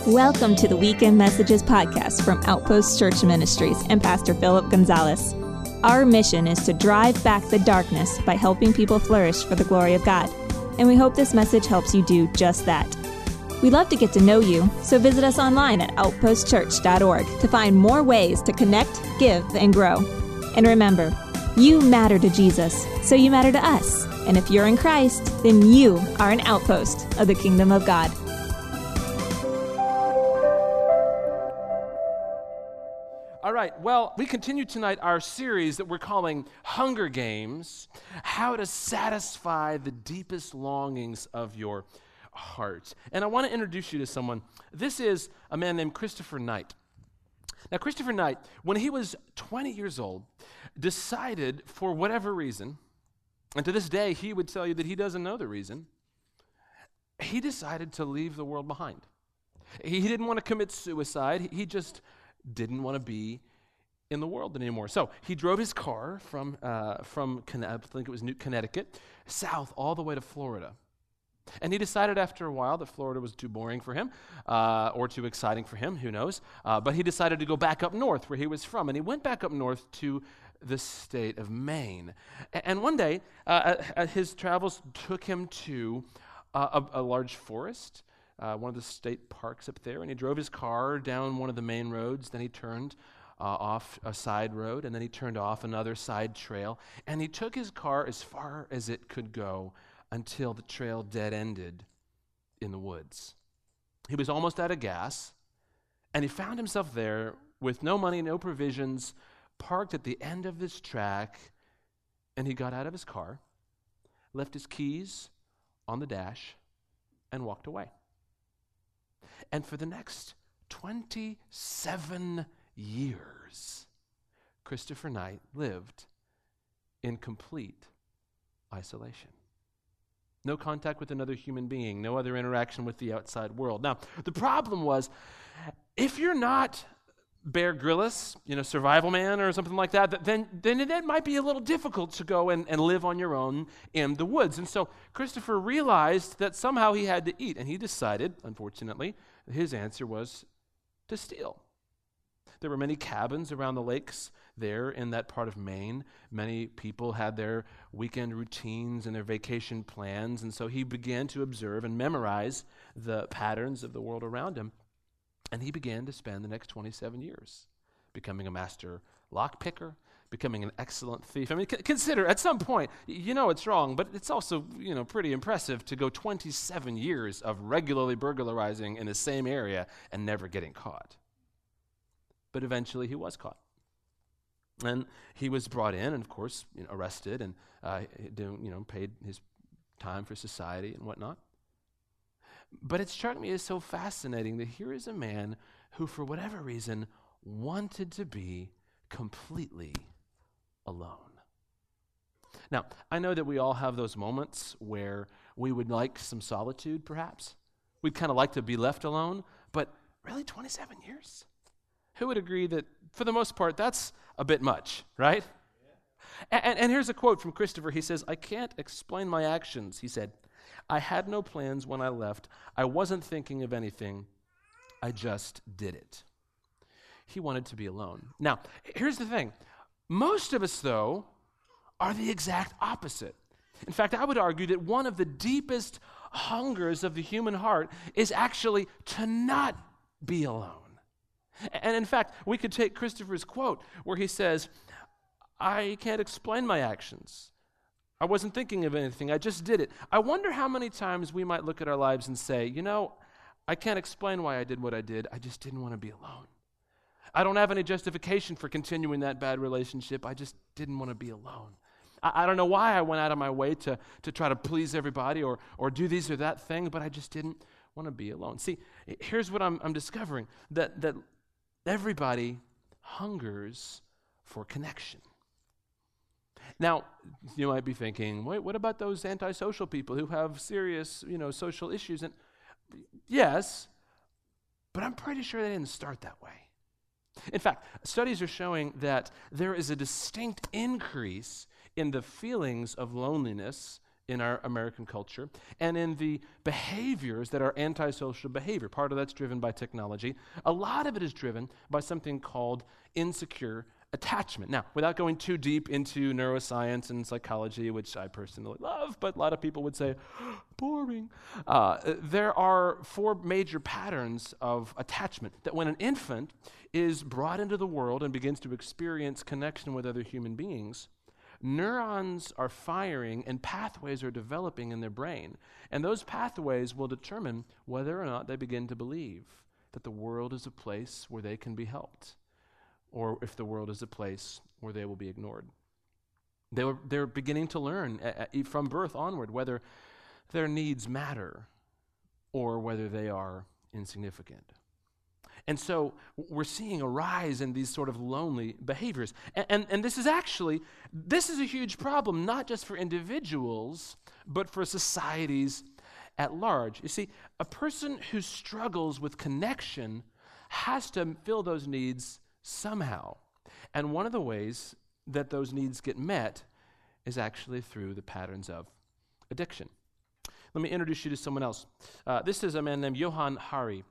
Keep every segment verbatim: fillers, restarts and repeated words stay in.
Welcome to the Weekend Messages podcast from Outpost Church Ministries and Pastor Philip Gonzalez. Our mission is to drive back the darkness by helping people flourish for the glory of God. And we hope this message helps you do just that. We'd love to get to know you, so visit us online at outpost church dot org to find more ways to connect, give, and grow. And remember, you matter to Jesus, so you matter to us. And if you're in Christ, then you are an outpost of the kingdom of God. All right, well, we continue tonight our series that we're calling Hunger Games, how to satisfy the deepest longings of your heart. And I want to introduce you to someone. This is a man named Christopher Knight. Now, Christopher Knight, when he was twenty years old, decided for whatever reason, and to this day he would tell you that he doesn't know the reason, he decided to leave the world behind. He didn't want to commit suicide. He just didn't want to be in the world anymore. So he drove his car from, uh, from I think it was New Connecticut, south all the way to Florida. And he decided after a while that Florida was too boring for him, uh, or too exciting for him, who knows. Uh, but he decided to go back up north where he was from. And he went back up north to the state of Maine. A- and one day, uh, uh, his travels took him to uh, a, a large forest, Uh, one of the state parks up there, and he drove his car down one of the main roads. Then he turned uh, off a side road, and then he turned off another side trail, and he took his car as far as it could go until the trail dead-ended in the woods. He was almost out of gas, and he found himself there with no money, no provisions, parked at the end of this track, and he got out of his car, left his keys on the dash, and walked away. And for the next twenty-seven years, Christopher Knight lived in complete isolation. No contact with another human being, no other interaction with the outside world. Now, the problem was, if you're not Bear Grylls, you know, Survival Man or something like that, then, then it might be a little difficult to go and, and live on your own in the woods. And so Christopher realized that somehow he had to eat, and he decided, unfortunately, his answer was to steal. There were many cabins around the lakes there in that part of Maine. Many people had their weekend routines and their vacation plans, and so he began to observe and memorize the patterns of the world around him. And he began to spend the next twenty-seven years becoming a master lockpicker, becoming an excellent thief. I mean, c- consider, at some point, you know it's wrong, but it's also, you know, pretty impressive to go twenty-seven years of regularly burglarizing in the same area and never getting caught. But eventually he was caught. And he was brought in and, of course, you know, arrested and, uh, you know, paid his time for society and whatnot. But it struck me as so fascinating that here is a man who, for whatever reason, wanted to be completely alone. Now, I know that we all have those moments where we would like some solitude, perhaps. We'd kind of like to be left alone, but really twenty-seven years? Who would agree that, for the most part, that's a bit much, right? Yeah. And, and here's a quote from Christopher. He says, "I can't explain my actions," he said. "I had no plans when I left. I wasn't thinking of anything. I just did it." He wanted to be alone. Now, here's the thing. Most of us, though, are the exact opposite. In fact, I would argue that one of the deepest hungers of the human heart is actually to not be alone. And in fact, we could take Christopher's quote where he says, "I can't explain my actions. I wasn't thinking of anything. I just did it." I wonder how many times we might look at our lives and say, you know, I can't explain why I did what I did. I just didn't want to be alone. I don't have any justification for continuing that bad relationship. I just didn't want to be alone. I, I don't know why I went out of my way to, to try to please everybody or, or do this or that thing, but I just didn't want to be alone. See, here's what I'm, I'm discovering, that, that everybody hungers for connection. Now, you might be thinking, wait, what about those antisocial people who have serious, you know, social issues? And yes, but I'm pretty sure they didn't start that way. In fact, studies are showing that there is a distinct increase in the feelings of loneliness in our American culture and in the behaviors that are antisocial behavior. Part of that's driven by technology. A lot of it is driven by something called insecure attachment. Now, without going too deep into neuroscience and psychology, which I personally love, but a lot of people would say, boring, uh, there are four major patterns of attachment that when an infant is brought into the world and begins to experience connection with other human beings, neurons are firing and pathways are developing in their brain. And those pathways will determine whether or not they begin to believe that the world is a place where they can be helped, or if the world is a place where they will be ignored. They were, they're beginning to learn uh, uh, from birth onward whether their needs matter or whether they are insignificant. And so we're seeing a rise in these sort of lonely behaviors. And, and, and this is actually, this is a huge problem, not just for individuals, but for societies at large. You see, a person who struggles with connection has to fill those needs somehow. And one of the ways that those needs get met is actually through the patterns of addiction. Let me introduce you to someone else. Uh, this is a man named Johann Hari.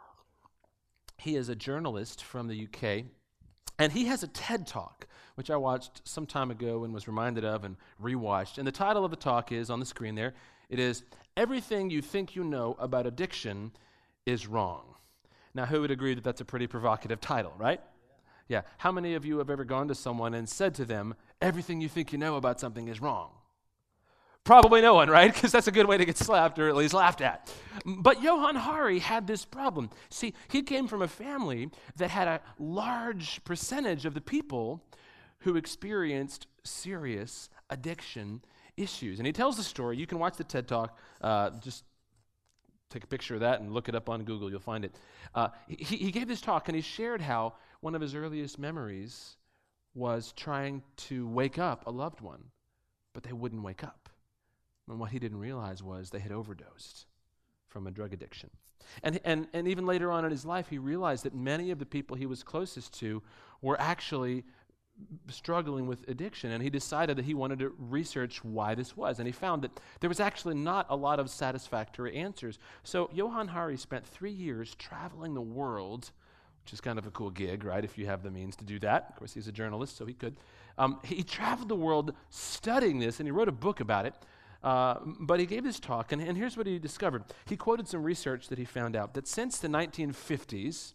He is a journalist from the U K, and he has a TED Talk, which I watched some time ago and was reminded of and rewatched. And the title of the talk is, on the screen there, it is, Everything You Think You Know About Addiction is Wrong. Now, who would agree that that's a pretty provocative title, right? Yeah. How many of you have ever gone to someone and said to them, everything you think you know about something is wrong? Probably no one, right? Because that's a good way to get slapped or at least laughed at. But Johann Hari had this problem. See, he came from a family that had a large percentage of the people who experienced serious addiction issues. And he tells the story. You can watch the TED Talk. Uh, just take a picture of that and look it up on Google. You'll find it. Uh, he, he gave this talk, and he shared how one of his earliest memories was trying to wake up a loved one, but they wouldn't wake up. And what he didn't realize was they had overdosed from a drug addiction. And, and, and even later on in his life, he realized that many of the people he was closest to were actually struggling with addiction, and he decided that he wanted to research why this was, and he found that there was actually not a lot of satisfactory answers. So Johann Hari spent three years traveling the world, which is kind of a cool gig, right, if you have the means to do that. Of course, he's a journalist, so he could. Um, he traveled the world studying this, and he wrote a book about it. Uh, but he gave this talk, and, and here's what he discovered. He quoted some research that he found out, that since the nineteen fifties,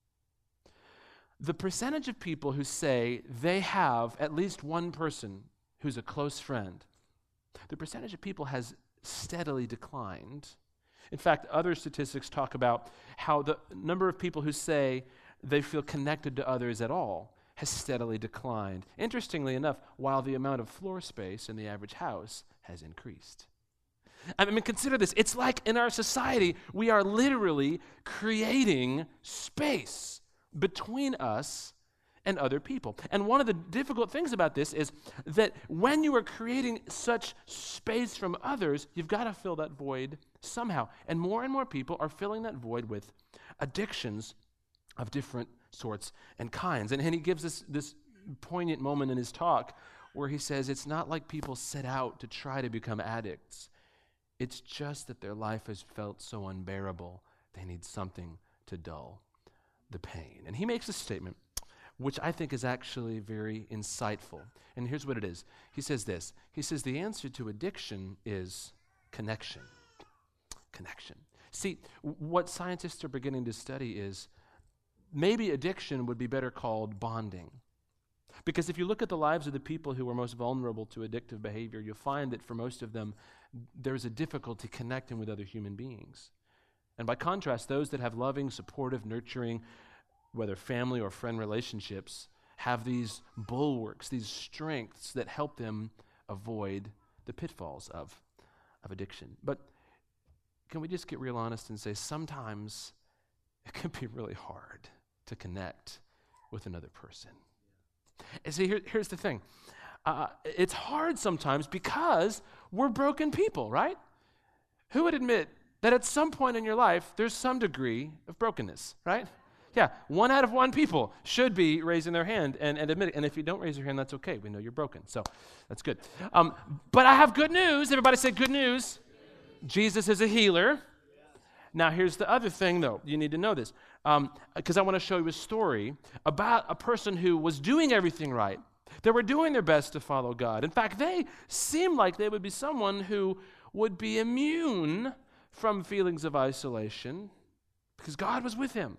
the percentage of people who say they have at least one person who's a close friend, the percentage of people has steadily declined. In fact, other statistics talk about how the number of people who say they feel connected to others at all has steadily declined. Interestingly enough, while the amount of floor space in the average house has increased. I mean, consider this. It's like in our society, we are literally creating space between us and other people. And one of the difficult things about this is that when you are creating such space from others, you've got to fill that void somehow. And more and more people are filling that void with addictions of different sorts and kinds. And, and he gives us this poignant moment in his talk where he says it's not like people set out to try to become addicts. It's just that their life has felt so unbearable, they need something to dull the pain. And he makes a statement which I think is actually very insightful. And here's what it is. He says this. He says the answer to addiction is connection. Connection. See, w- what scientists are beginning to study is maybe addiction would be better called bonding. Because if you look at the lives of the people who are most vulnerable to addictive behavior, you'll find that for most of them, there's a difficulty connecting with other human beings. And by contrast, those that have loving, supportive, nurturing, whether family or friend relationships, have these bulwarks, these strengths that help them avoid the pitfalls of, of addiction. But can we just get real honest and say sometimes it can be really hard to connect with another person? And see, here, here's the thing. Uh, it's hard sometimes because we're broken people, right? Who would admit that at some point in your life, there's some degree of brokenness, right? Yeah, one out of one people should be raising their hand and, and admitting. And if you don't raise your hand, that's okay. We know you're broken. So that's good. Um, but I have good news. Everybody say good news. Jesus is a healer. Now, here's the other thing, though. You need to know this. Because um, I want to show you a story about a person who was doing everything right. They were doing their best to follow God. In fact, they seemed like they would be someone who would be immune from feelings of isolation because God was with him.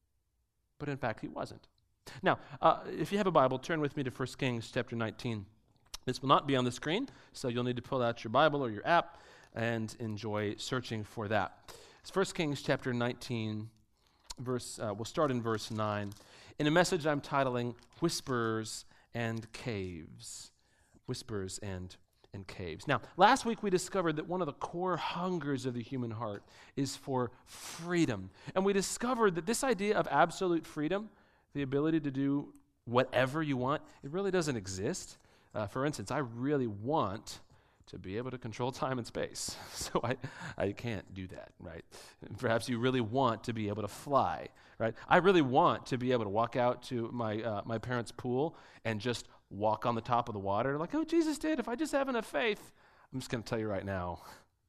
But in fact, he wasn't. Now, uh, if you have a Bible, turn with me to First Kings chapter nineteen. This will not be on the screen, so you'll need to pull out your Bible or your app and enjoy searching for that. It's First Kings chapter nineteen, verse. Uh, we'll start in verse nine. In a message I'm titling Whispers and Caves. Whispers and and caves. Now, last week we discovered that one of the core hungers of the human heart is for freedom. And we discovered that this idea of absolute freedom, the ability to do whatever you want, it really doesn't exist. Uh, for instance, I really want to be able to control time and space. So I, I can't do that, right? Perhaps you really want to be able to fly, right? I really want to be able to walk out to my uh, my parents' pool and just walk on the top of the water like, oh, Jesus did. If I just have enough faith. I'm just going to tell you right now,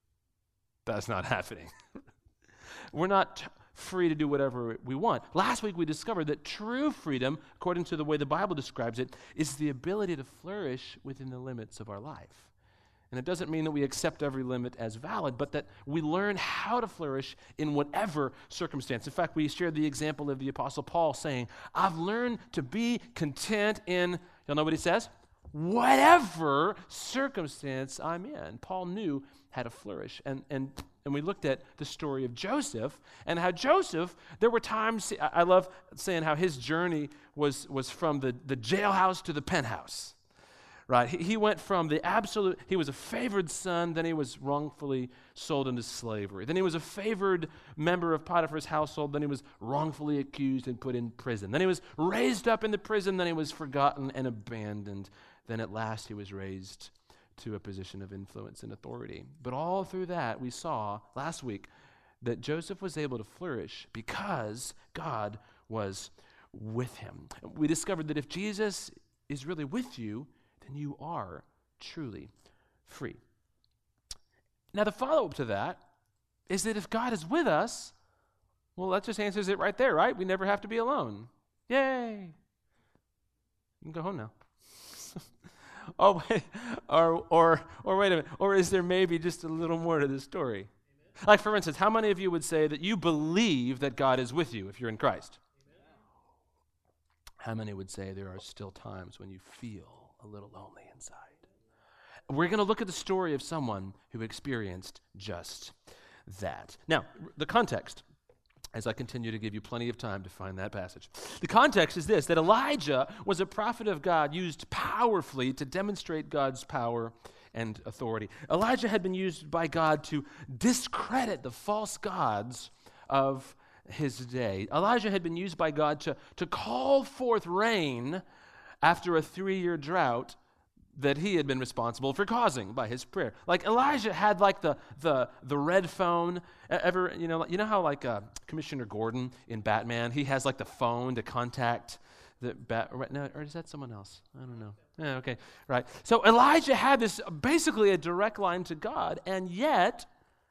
that's not happening. We're not t- free to do whatever we want. Last week we discovered that true freedom, according to the way the Bible describes it, is the ability to flourish within the limits of our life. And it doesn't mean that we accept every limit as valid, but that we learn how to flourish in whatever circumstance. In fact, we shared the example of the Apostle Paul saying, I've learned to be content in, y'all know what he says? Whatever circumstance I'm in. Paul knew how to flourish. And, and, and we looked at the story of Joseph and how Joseph, there were times, I love saying how his journey was, was from the, the jailhouse to the penthouse. Right, he, he went from the absolute, he was a favored son, then he was wrongfully sold into slavery. Then he was a favored member of Potiphar's household, then he was wrongfully accused and put in prison. Then he was raised up in the prison, then he was forgotten and abandoned. Then at last he was raised to a position of influence and authority. But all through that, we saw last week that Joseph was able to flourish because God was with him. We discovered that if Jesus is really with you, then you are truly free. Now, the follow-up to that is that if God is with us, well, that just answers it right there, right? We never have to be alone. Yay! You can go home now. oh, wait, or, or, or wait a minute. Or is there maybe just a little more to the story? Amen. Like, for instance, how many of you would say that you believe that God is with you if you're in Christ? Amen. How many would say there are still times when you feel a little lonely inside? We're going to look at the story of someone who experienced just that. Now, the context, as I continue to give you plenty of time to find that passage. The context is this, that Elijah was a prophet of God used powerfully to demonstrate God's power and authority. Elijah had been used by God to discredit the false gods of his day. Elijah had been used by God to, to call forth rain after a three-year drought that he had been responsible for causing by his prayer. Like Elijah had like the the the red phone. Ever, you know, you know how like uh, Commissioner Gordon in Batman, he has like the phone to contact the bat. No, or is that someone else? I don't know. Yeah, okay, right. So Elijah had this basically a direct line to God, and yet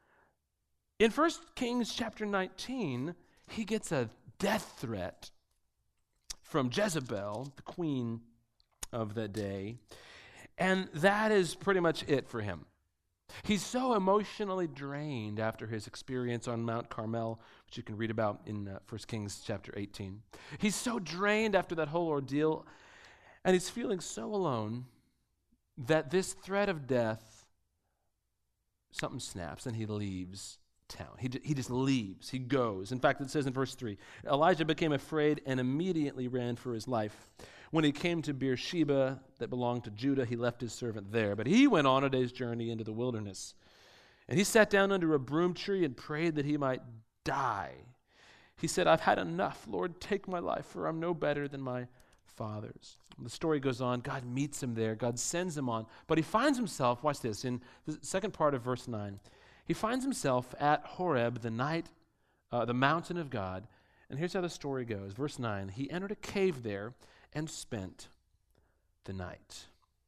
in First Kings chapter nineteen, he gets a death threat from Jezebel, the queen of the day. And that is pretty much it for him. He's so emotionally drained after his experience on Mount Carmel, which you can read about in uh, First Kings chapter eighteen. He's so drained after that whole ordeal, and he's feeling so alone that this threat of death, something snaps and he leaves town. He, he just leaves. He goes. In fact, it says in verse three, Elijah became afraid and immediately ran for his life. When he came to Beersheba that belonged to Judah, he left his servant there. But he went on a day's journey into the wilderness. And he sat down under a broom tree and prayed that he might die. He said, I've had enough. Lord, take my life, for I'm no better than my fathers. The story goes on. God meets him there. God sends him on. But he finds himself, watch this, in the second part of verse nine. He finds himself at Horeb, the night, uh, the mountain of God, And here's how the story goes. Verse nine, he entered a cave there and spent the night.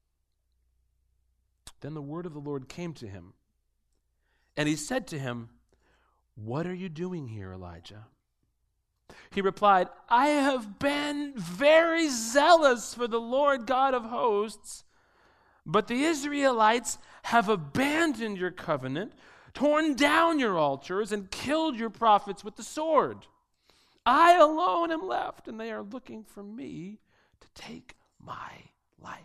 Then the word of the Lord came to him, and he said to him, "What are you doing here, Elijah?" He replied, "I have been very zealous for the Lord God of hosts, but the Israelites have abandoned your covenant, torn down your altars, and killed your prophets with the sword. I alone am left, and they are looking for me to take my life."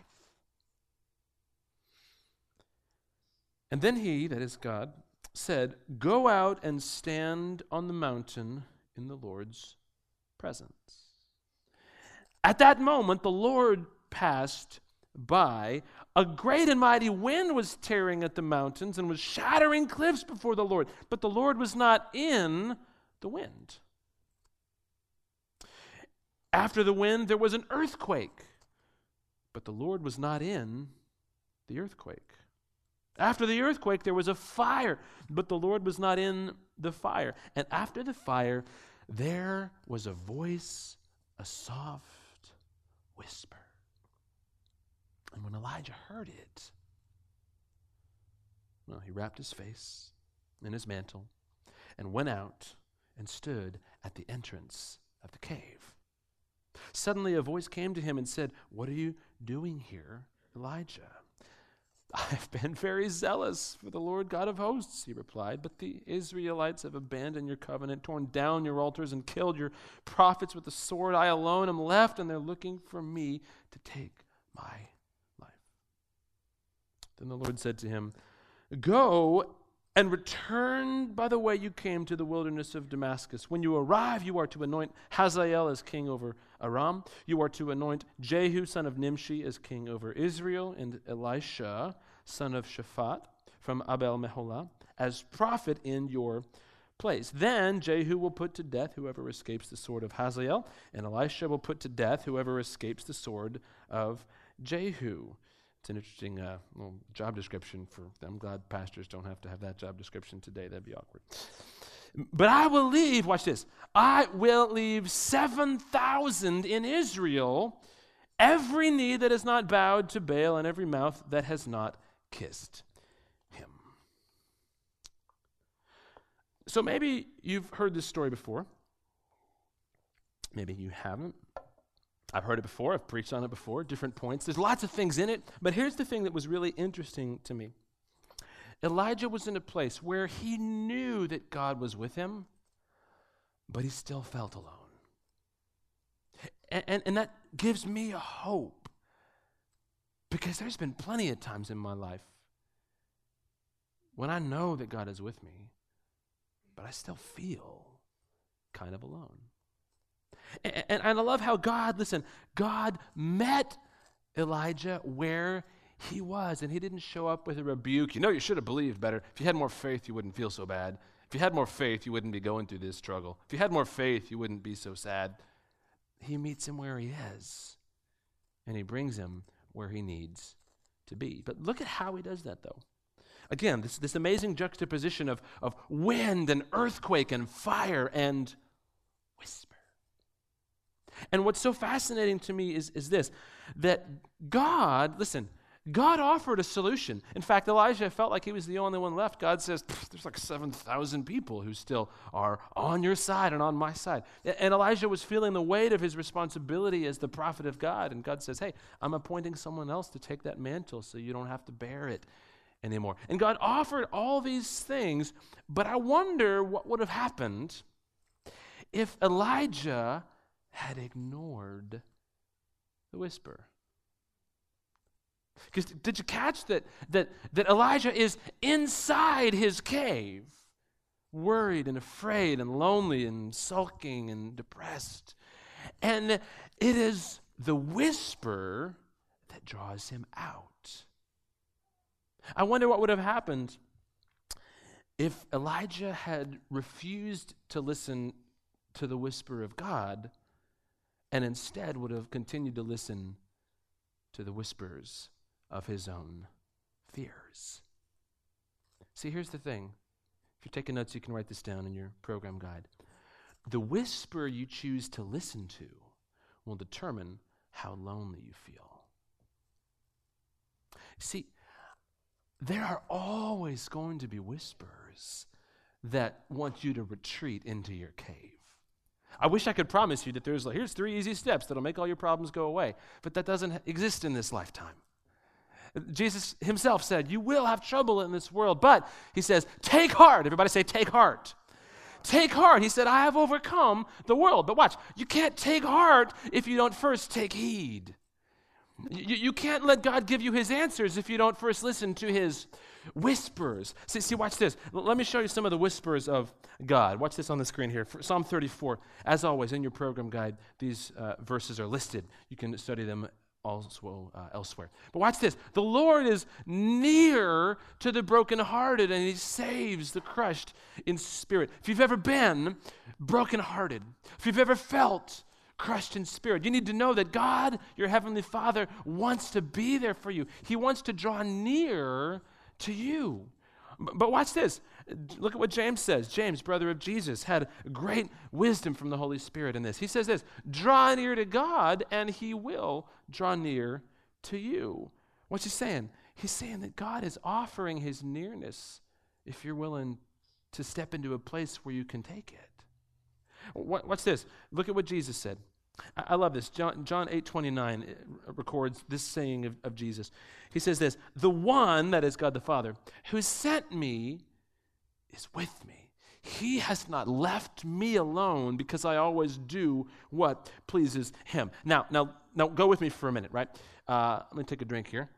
And then he, that is God, said, "Go out and stand on the mountain in the Lord's presence." At that moment, the Lord passed by. A great and mighty wind was tearing at the mountains and was shattering cliffs before the Lord, but the Lord was not in the wind. After the wind, there was an earthquake, but the Lord was not in the earthquake. After the earthquake, there was a fire, but the Lord was not in the fire. And after the fire, there was a voice, a soft whisper. And when Elijah heard it, well, he wrapped his face in his mantle and went out and stood at the entrance of the cave. Suddenly a voice came to him and said, "What are you doing here, Elijah?" "I've been very zealous for the Lord God of hosts," he replied, "but the Israelites have abandoned your covenant, torn down your altars, and killed your prophets with the sword. I alone am left, and they're looking for me to take my life." Then the Lord said to him, "Go and return by the way you came to the wilderness of Damascus. When you arrive, you are to anoint Hazael as king over Aram. You are to anoint Jehu, son of Nimshi, as king over Israel, and Elisha, son of Shaphat, from Abel-Meholah, as prophet in your place. Then Jehu will put to death whoever escapes the sword of Hazael, and Elisha will put to death whoever escapes the sword of Jehu." It's an interesting uh, little job description for them. I'm glad pastors don't have to have that job description today. That'd be awkward. "But I will leave," watch this, "I will leave seven thousand in Israel, every knee that has not bowed to Baal and every mouth that has not kissed him." So maybe you've heard this story before. Maybe you haven't. I've heard it before. I've preached on it before, different points. There's lots of things in it, but here's the thing that was really interesting to me. Elijah was in a place where he knew that God was with him, but he still felt alone. And, and, and that gives me a hope, because there's been plenty of times in my life when I know that God is with me, but I still feel kind of alone. And, and, and I love how God, listen, God met Elijah where he was, and he didn't show up with a rebuke. "You know, you should have believed better. If you had more faith, you wouldn't feel so bad. If you had more faith, you wouldn't be going through this struggle. If you had more faith, you wouldn't be so sad." He meets him where he is, and he brings him where he needs to be. But look at how he does that, though. Again, this, this amazing juxtaposition of, of wind and earthquake and fire and whisper. And what's so fascinating to me is, is this, that God, listen, God offered a solution. In fact, Elijah felt like he was the only one left. God says, "There's like seven thousand people who still are on your side and on my side." And Elijah was feeling the weight of his responsibility as the prophet of God. And God says, "Hey, I'm appointing someone else to take that mantle so you don't have to bear it anymore." And God offered all these things, but I wonder what would have happened if Elijah had ignored the whisper. Because did you catch that, that that Elijah is inside his cave, worried and afraid and lonely and sulking and depressed? And it is the whisper that draws him out. I wonder what would have happened if Elijah had refused to listen to the whisper of God and instead would have continued to listen to the whispers of his own fears. See, here's the thing. If you're taking notes, you can write this down in your program guide. The whisper you choose to listen to will determine how lonely you feel. See, there are always going to be whispers that want you to retreat into your cave. I wish I could promise you that there's like, here's three easy steps that'll make all your problems go away, but that doesn't exist in this lifetime. Jesus himself said, you will have trouble in this world, but he says, take heart. Everybody say, take heart. Take heart. He said, I have overcome the world. But watch, you can't take heart if you don't first take heed. You, you can't let God give you his answers if you don't first listen to his whispers. See, see, watch this. L- let me show you some of the whispers of God. Watch this on the screen here. For Psalm thirty-four. As always, in your program guide, these uh, verses are listed. You can study them also uh, elsewhere. But watch this. The Lord is near to the brokenhearted, and he saves the crushed in spirit. If you've ever been brokenhearted, if you've ever felt crushed in spirit, you need to know that God, your heavenly Father, wants to be there for you. He wants to draw near to you. But watch this. Look at what James says. James, brother of Jesus, had great wisdom from the Holy Spirit in this. He says this, draw near to God and he will draw near to you. What's he saying? He's saying that God is offering his nearness if you're willing to step into a place where you can take it. What's this? Look at what Jesus said. I love this. John, John eight twenty-nine records this saying of, of Jesus. He says this, the one, that is God the Father, who sent me is with me. He has not left me alone because I always do what pleases him. Now, now, now go with me for a minute, right? Uh, let me take a drink here.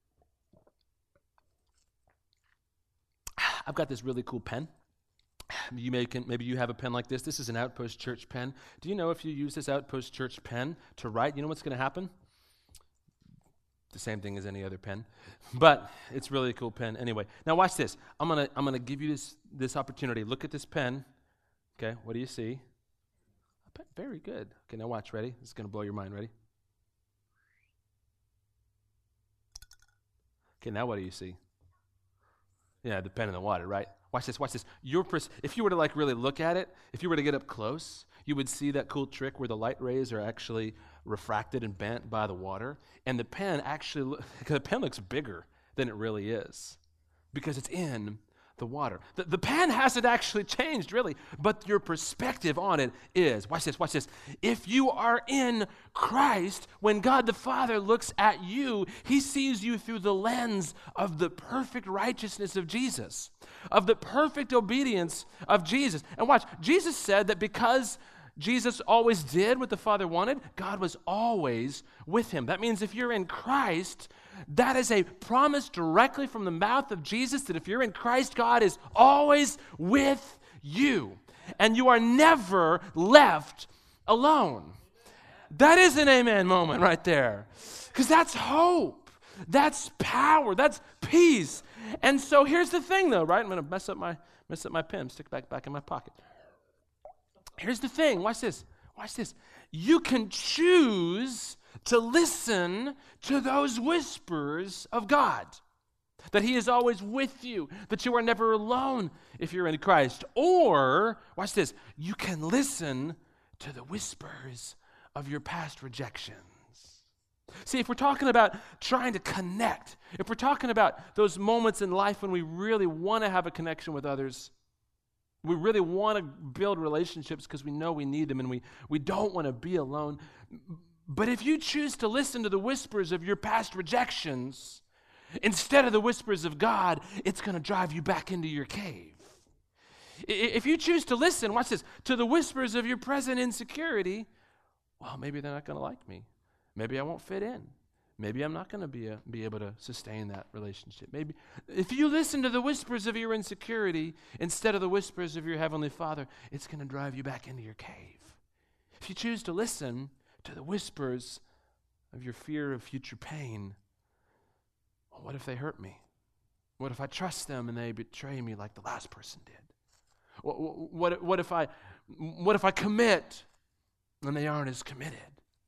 I've got this really cool pen. You may can, maybe you have a pen like this. This is an Outpost Church pen. Do you know if you use this Outpost Church pen to write, you know what's going to happen? The same thing as any other pen, but it's really a cool pen. Anyway, now watch this. I'm gonna I'm gonna give you this this opportunity. Look at this pen. Okay, what do you see? A pen. Very good. Okay, now watch. Ready? This is gonna blow your mind. Ready? Okay, now what do you see? Yeah, the pen in the water, right? Watch this, watch this. Your pers- if you were to like really look at it, if you were to get up close, you would see that cool trick where the light rays are actually refracted and bent by the water. And the pen actually, lo- the pen looks bigger than it really is because it's in the water. The, the pen hasn't actually changed really, but your perspective on it is. Watch this, watch this. If you are in Christ, when God the Father looks at you, he sees you through the lens of the perfect righteousness of Jesus, of the perfect obedience of Jesus. And watch, Jesus said that because Jesus always did what the Father wanted, God was always with him. That means if you're in Christ, that is a promise directly from the mouth of Jesus that if you're in Christ, God is always with you. And you are never left alone. That is an amen moment right there. Because that's hope. That's power. That's peace. And so here's the thing though, right? I'm going to mess up my mess up my pen, stick it back, back in my pocket. Here's the thing. Watch this. Watch this. You can choose to listen to those whispers of God, that he is always with you, that you are never alone if you're in Christ. Or, watch this, you can listen to the whispers of your past rejections. See, if we're talking about trying to connect, if we're talking about those moments in life when we really want to have a connection with others, we really want to build relationships because we know we need them and we, we don't want to be alone. But if you choose to listen to the whispers of your past rejections instead of the whispers of God, it's going to drive you back into your cave. If you choose to listen, watch this, to the whispers of your present insecurity, well, maybe they're not going to like me. Maybe I won't fit in. Maybe I'm not going to be a, be able to sustain that relationship. Maybe if you listen to the whispers of your insecurity instead of the whispers of your Heavenly Father, it's going to drive you back into your cave. If you choose to listen to the whispers of your fear of future pain, well, what if they hurt me? What if I trust them and they betray me like the last person did? What, what, what if I, what if I commit and they aren't as committed?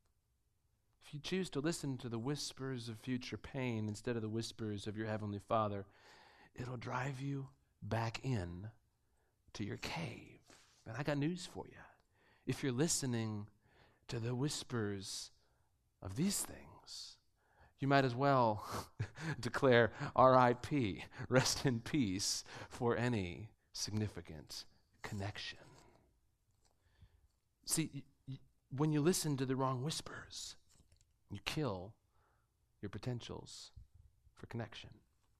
If you choose to listen to the whispers of future pain instead of the whispers of your Heavenly Father, it'll drive you back in to your cave. And I got news for you. if you're listening to the whispers of these things, you might as well declare R I P, rest in peace, for any significant connection. See, y- y- when you listen to the wrong whispers, you kill your potentials for connection.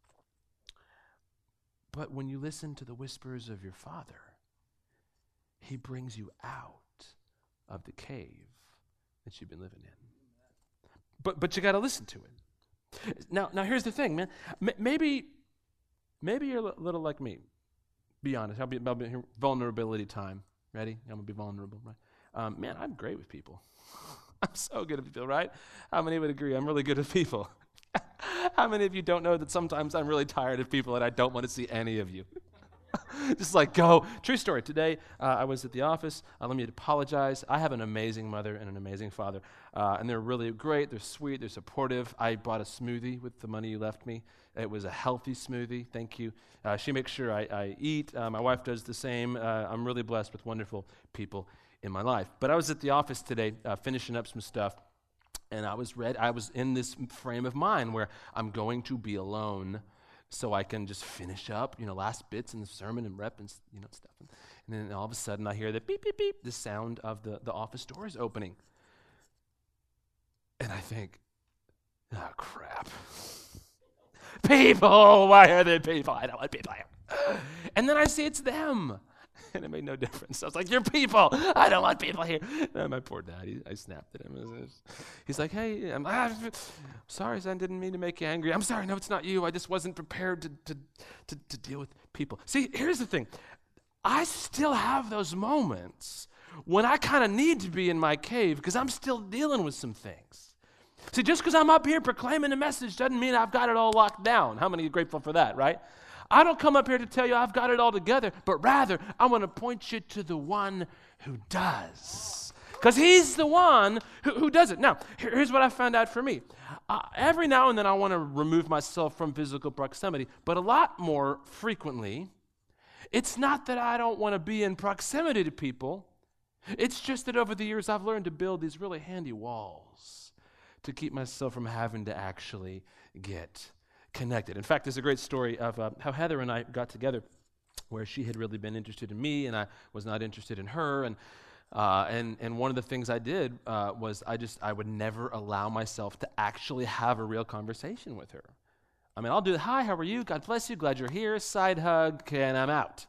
But when you listen to the whispers of your Father, He brings you out of the cave that you've been living in. But but you got to listen to it. Now now here's the thing, man. M- maybe maybe you're a little like me. Be honest. I'll be, I'll be vulnerability time. Ready? I'm gonna be vulnerable, right? Um, man, I'm great with people. I'm so good at people, right? How many would agree? I'm really good with people. How many of you don't know that sometimes I'm really tired of people and I don't want to see any of you? Just like go. True story. Today, uh, I was at the office. Uh, let me apologize. I have an amazing mother and an amazing father, uh, and they're really great. They're sweet. They're supportive. I bought a smoothie with the money you left me. It was a healthy smoothie. Thank you. Uh, she makes sure I, I eat. Uh, my wife does the same. Uh, I'm really blessed with wonderful people in my life. But I was at the office today uh, finishing up some stuff, and I was read. I was in this frame of mind where I'm going to be alone, so I can just finish up, you know, last bits in the sermon and rep and, you know, stuff. And, and then all of a sudden I hear the beep, beep, beep, the sound of the, the office doors opening. And I think, oh, crap. People, why are there people? I don't want people here. And then I see it's them. And it made no difference. I was like, you're people. I don't want people here. And my poor dad, he, I snapped at him. He's like, hey, I'm ah, sorry, son, didn't mean to make you angry. I'm sorry, no, it's not you. I just wasn't prepared to, to, to, to deal with people. See, here's the thing. I still have those moments when I kind of need to be in my cave because I'm still dealing with some things. See, just because I'm up here proclaiming a message doesn't mean I've got it all locked down. How many are grateful for that, right? I don't come up here to tell you I've got it all together, but rather I want to point you to the one who does. Because he's the one who, who does it. Now, here, here's what I found out for me. Uh, every now and then I want to remove myself from physical proximity, but a lot more frequently, it's not that I don't want to be in proximity to people. It's just that over the years I've learned to build these really handy walls to keep myself from having to actually get connected. In fact, there's a great story of uh, how Heather and I got together where she had really been interested in me and I was not interested in her. And uh, and and one of the things I did uh, was I just, I would never allow myself to actually have a real conversation with her. I mean, I'll do the, hi, how are you? God bless you, glad you're here, side hug, and I'm out.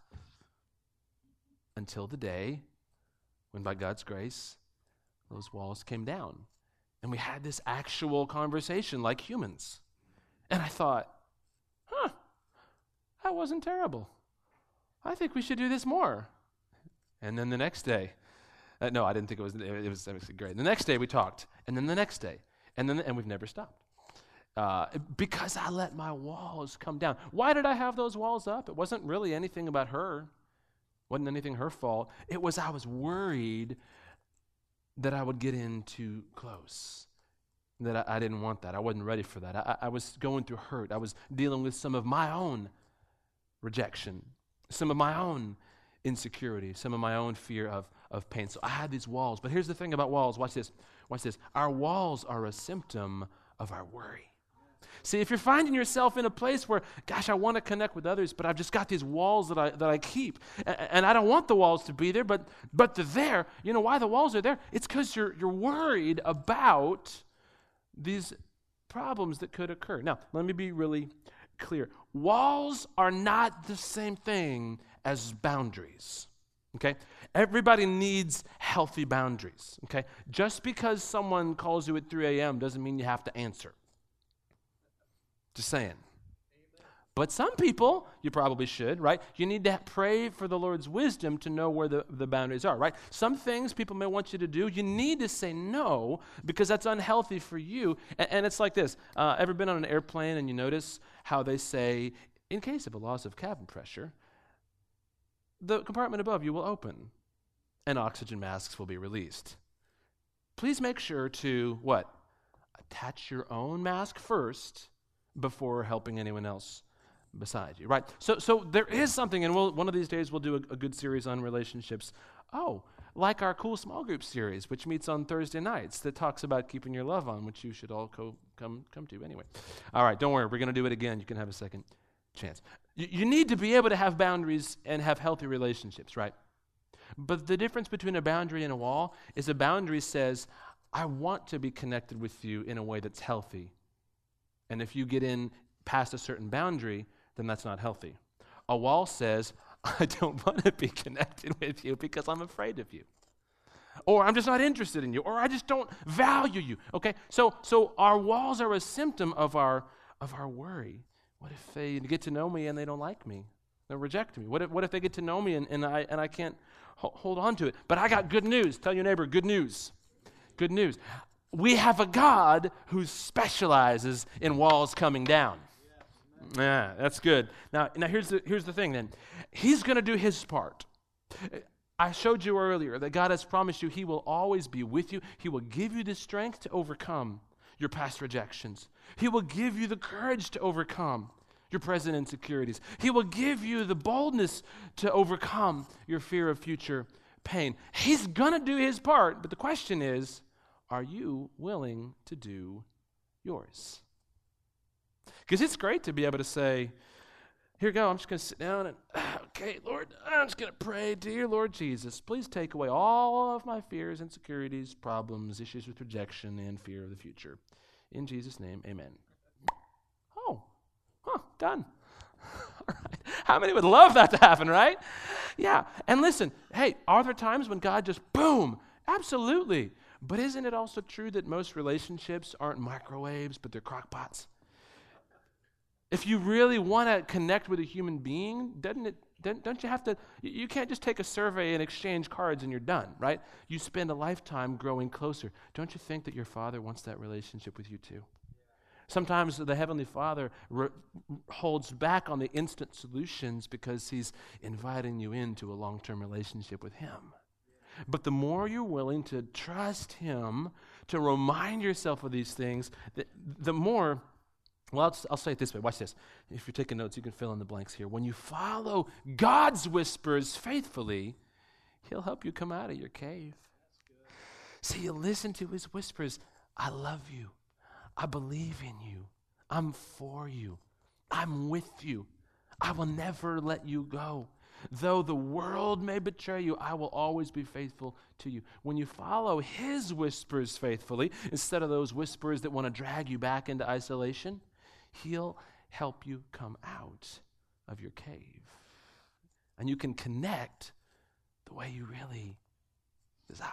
Until the day when by God's grace, those walls came down. And we had this actual conversation like humans. And I thought, huh, that wasn't terrible. I think we should do this more. And then the next day, uh, no, I didn't think it was, it was, it was great. The next day we talked, and then the next day, and then and we've never stopped. Uh, because I let my walls come down. Why did I have those walls up? It wasn't really anything about her. It wasn't anything her fault. It was I was worried that I would get in too close. That I, I didn't want that. I wasn't ready for that. I, I was going through hurt. I was dealing with some of my own rejection, some of my own insecurity, some of my own fear of, of pain. So I had these walls. But here's the thing about walls. Watch this. Watch this. Our walls are a symptom of our worry. See, if you're finding yourself in a place where, gosh, I want to connect with others, but I've just got these walls that I that I keep, and, and I don't want the walls to be there, but but they're there. You know why the walls are there? It's because you're you're worried about these problems that could occur. Now, let me be really clear. Walls are not the same thing as boundaries. Okay? Everybody needs healthy boundaries. Okay? Just because someone calls you at three a.m. doesn't mean you have to answer. Just saying. But some people, you probably should, right? You need to pray for the Lord's wisdom to know where the, the boundaries are, right? Some things people may want you to do, you need to say no because that's unhealthy for you. And, and it's like this. Uh, ever been on an airplane and you notice how they say, in case of a loss of cabin pressure, the compartment above you will open and oxygen masks will be released. Please make sure to, what? Attach your own mask first before helping anyone else beside you, right? So so there is something, and we'll, one of these days we'll do a, a good series on relationships. Oh, like our cool small group series, which meets on Thursday nights, that talks about keeping your love on, which you should all co- come come to anyway. All right, don't worry, we're going to do it again. You can have a second chance. You, you need to be able to have boundaries and have healthy relationships, right? But the difference between a boundary and a wall is a boundary says, I want to be connected with you in a way that's healthy. And if you get in past a certain boundary, then that's not healthy. A wall says, I don't want to be connected with you because I'm afraid of you. Or I'm just not interested in you. Or I just don't value you. Okay? So so our walls are a symptom of our of our worry. What if they get to know me and they don't like me? They'll reject me. What if what if they get to know me and, and I and I can't ho- hold on to it? But I got good news. Tell your neighbor, good news. Good news. We have a God who specializes in walls coming down. Yeah, that's good. Now, now here's the here's the thing then. He's going to do his part. I showed you earlier that God has promised you he will always be with you. He will give you the strength to overcome your past rejections. He will give you the courage to overcome your present insecurities. He will give you the boldness to overcome your fear of future pain. He's going to do his part, but the question is, are you willing to do yours? Because it's great to be able to say, here you go, I'm just going to sit down and, okay, Lord, I'm just going to pray, dear Lord Jesus, please take away all of my fears, insecurities, problems, issues with rejection, and fear of the future. In Jesus' name, amen. Oh, huh, done. All right. How many would love that to happen, right? Yeah, and listen, hey, are there times when God just, boom, absolutely. But isn't it also true that most relationships aren't microwaves, but they're crock pots? If you really want to connect with a human being, doesn't it, don't you have to, you can't just take a survey and exchange cards and you're done, right? You spend a lifetime growing closer. Don't you think that your Father wants that relationship with you too? Sometimes the Heavenly Father re- holds back on the instant solutions because he's inviting you into a long-term relationship with him. But the more you're willing to trust him, to remind yourself of these things, the, the more, well, I'll, I'll say it this way. Watch this. If you're taking notes, you can fill in the blanks here. When you follow God's whispers faithfully, he'll help you come out of your cave. See, you listen to his whispers. I love you. I believe in you. I'm for you. I'm with you. I will never let you go. Though the world may betray you, I will always be faithful to you. When you follow his whispers faithfully, instead of those whispers that want to drag you back into isolation, he'll help you come out of your cave. And you can connect the way you really desire.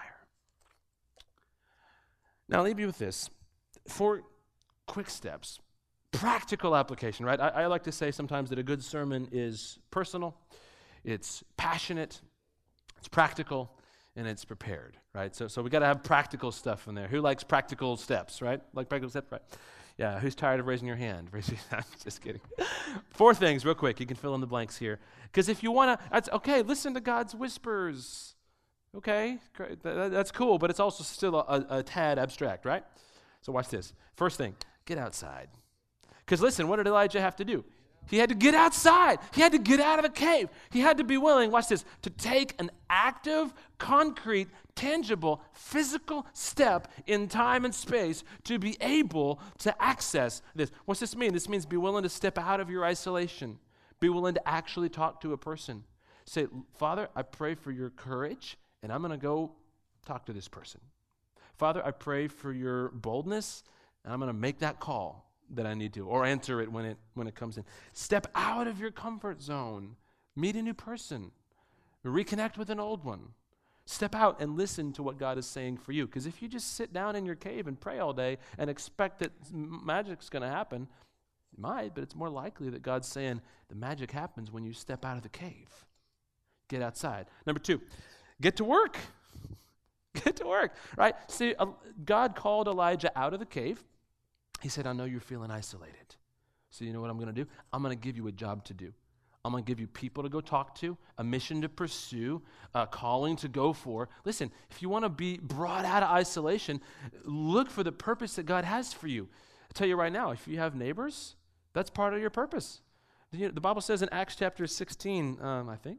Now, I'll leave you with this. Four quick steps. Practical application, right? I, I like to say sometimes that a good sermon is personal, it's passionate, it's practical, and it's prepared, right? So so we got to have practical stuff in there. Who likes practical steps, right? Like practical steps, right? Yeah, who's tired of raising your hand? Raise your hand. Just kidding. Four things real quick. You can fill in the blanks here. Because if you want to, that's okay, listen to God's whispers. Okay, great. That, that's cool, but it's also still a, a, a tad abstract, right? So watch this. First thing, get outside. Because listen, what did Elijah have to do? He had to get outside. He had to get out of the cave. He had to be willing, watch this, to take an active, concrete, tangible, physical step in time and space to be able to access this. What's this mean? This means be willing to step out of your isolation. Be willing to actually talk to a person. Say, Father, I pray for your courage, and I'm going to go talk to this person. Father, I pray for your boldness, and I'm going to make that call that I need to, or answer it when it when it comes in. Step out of your comfort zone. Meet a new person. Reconnect with an old one. Step out and listen to what God is saying for you. Because if you just sit down in your cave and pray all day and expect that magic's going to happen, it might, but it's more likely that God's saying the magic happens when you step out of the cave. Get outside. Number two, get to work. Get to work, right? See, uh, God called Elijah out of the cave. He said, I know you're feeling isolated. So you know what I'm going to do? I'm going to give you a job to do. I'm going to give you people to go talk to, a mission to pursue, a calling to go for. Listen, if you want to be brought out of isolation, look for the purpose that God has for you. I'll tell you right now, if you have neighbors, that's part of your purpose. The Bible says in Acts chapter sixteen, um, I think,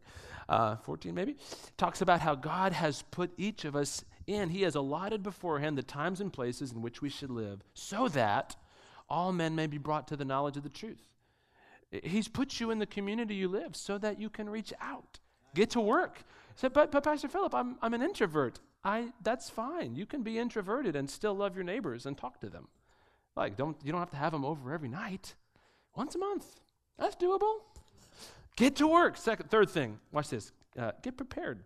uh, fourteen maybe, talks about how God has put each of us in. He has allotted beforehand the times and places in which we should live so that all men may be brought to the knowledge of the truth. He's put you in the community you live so that you can reach out. Get to work. So, but, but Pastor Philip, I'm, I'm an introvert. I, that's fine. You can be introverted and still love your neighbors and talk to them. Like, don't you don't have to have them over every night. Once a month. That's doable. Get to work. Second, third thing, watch this. Uh, get prepared.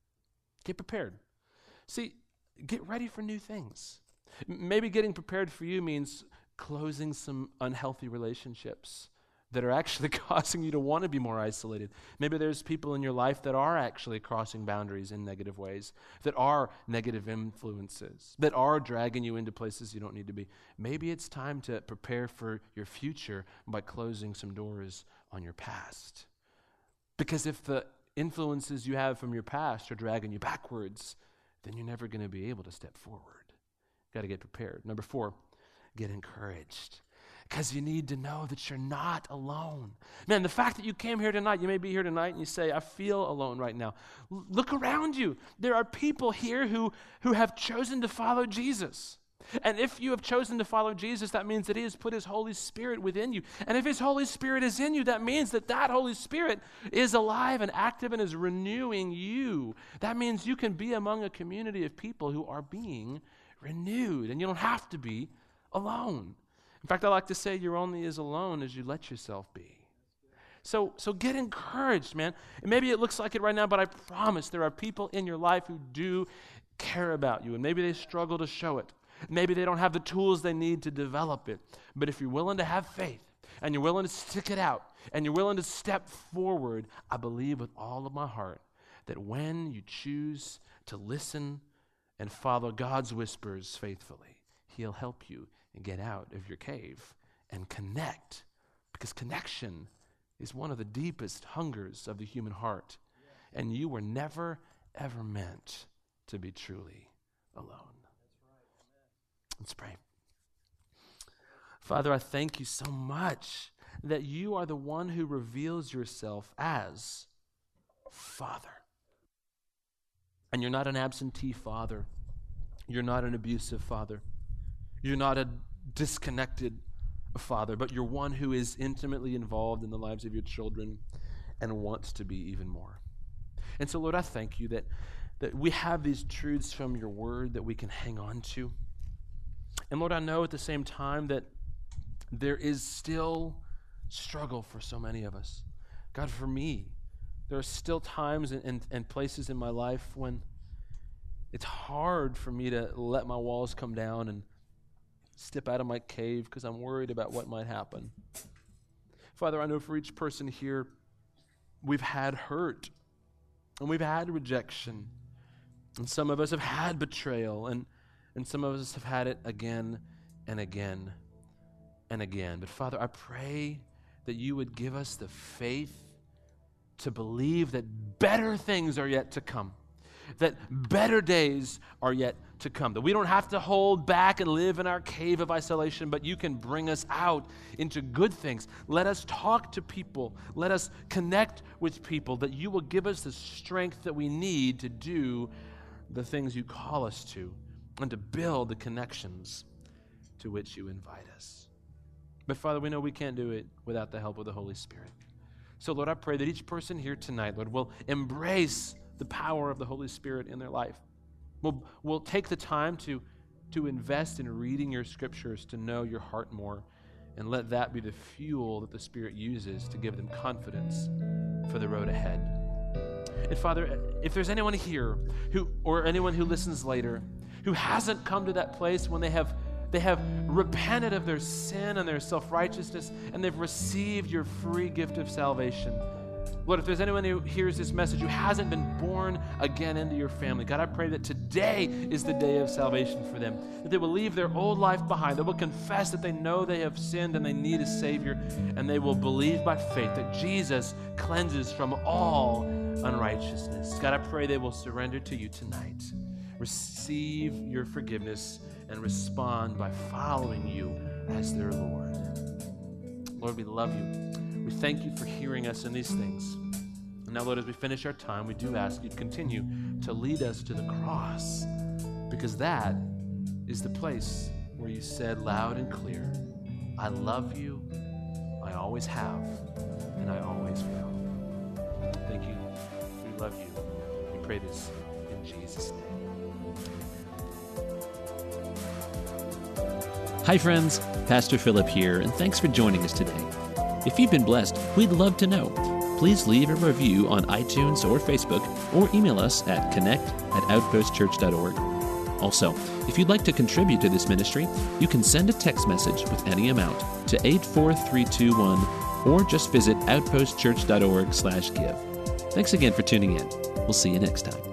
Get prepared. See, get ready for new things. M- maybe getting prepared for you means closing some unhealthy relationships that are actually causing you to want to be more isolated. Maybe there's people in your life that are actually crossing boundaries in negative ways, that are negative influences, that are dragging you into places you don't need to be. Maybe it's time to prepare for your future by closing some doors on your past. Because if the influences you have from your past are dragging you backwards, then you're never going to be able to step forward. Got to get prepared. Number four, get encouraged. Because you need to know that you're not alone. Man, the fact that you came here tonight, you may be here tonight and you say, I feel alone right now. L- look around you. There are people here who, who have chosen to follow Jesus. And if you have chosen to follow Jesus, that means that he has put his Holy Spirit within you. And if his Holy Spirit is in you, that means that that Holy Spirit is alive and active and is renewing you. That means you can be among a community of people who are being renewed. And you don't have to be alone. In fact, I like to say you're only as alone as you let yourself be. So, so get encouraged, man. And maybe it looks like it right now, but I promise there are people in your life who do care about you, and maybe they struggle to show it. Maybe they don't have the tools they need to develop it. But if you're willing to have faith, and you're willing to stick it out, and you're willing to step forward, I believe with all of my heart that when you choose to listen and follow God's whispers faithfully, he'll help you and get out of your cave and connect, because connection is one of the deepest hungers of the human heart. Yeah. And you were never, ever meant to be truly alone. That's right. Amen. Let's pray. Father, I thank you so much that you are the one who reveals yourself as Father. And you're not an absentee father. You're not an abusive father. You're not a disconnected father, but you're one who is intimately involved in the lives of your children and wants to be even more. And so, Lord, I thank you that, that we have these truths from your word that we can hang on to. And Lord, I know at the same time that there is still struggle for so many of us. God, for me, there are still times and, and, and places in my life when it's hard for me to let my walls come down and step out of my cave because I'm worried about what might happen. Father, I know for each person here, we've had hurt and we've had rejection. And some of us have had betrayal, and, and some of us have had it again and again and again. But Father, I pray that you would give us the faith to believe that better things are yet to come, that better days are yet to come, that we don't have to hold back and live in our cave of isolation, but you can bring us out into good things. Let us talk to people. Let us connect with people, that you will give us the strength that we need to do the things you call us to and to build the connections to which you invite us. But Father, we know we can't do it without the help of the Holy Spirit. So Lord, I pray that each person here tonight, Lord, will embrace the power of the Holy Spirit in their life. We'll, we'll take the time to, to invest in reading your scriptures to know your heart more, and let that be the fuel that the Spirit uses to give them confidence for the road ahead. And Father, if there's anyone here who, or anyone who listens later, who hasn't come to that place when they have they have repented of their sin and their self-righteousness, and they've received your free gift of salvation, Lord, if there's anyone who hears this message who hasn't been born again into your family, God, I pray that today is the day of salvation for them, that they will leave their old life behind, they will confess that they know they have sinned and they need a Savior, and they will believe by faith that Jesus cleanses from all unrighteousness. God, I pray they will surrender to you tonight, receive your forgiveness, and respond by following you as their Lord. Lord, we love you. We thank you for hearing us in these things. Now, Lord, as we finish our time, we do ask you to continue to lead us to the cross, because that is the place where you said loud and clear, I love you, I always have, and I always will. Thank you. We love you. We pray this in Jesus' name. Hi friends, Pastor Philip here, and thanks for joining us today. If you've been blessed, we'd love to know. Please leave a review on iTunes or Facebook, or email us at connect at outpost church dot org. Also, if you'd like to contribute to this ministry, you can send a text message with any amount to eight four three two one, or just visit outpost church dot org slash give. Thanks again for tuning in. We'll see you next time.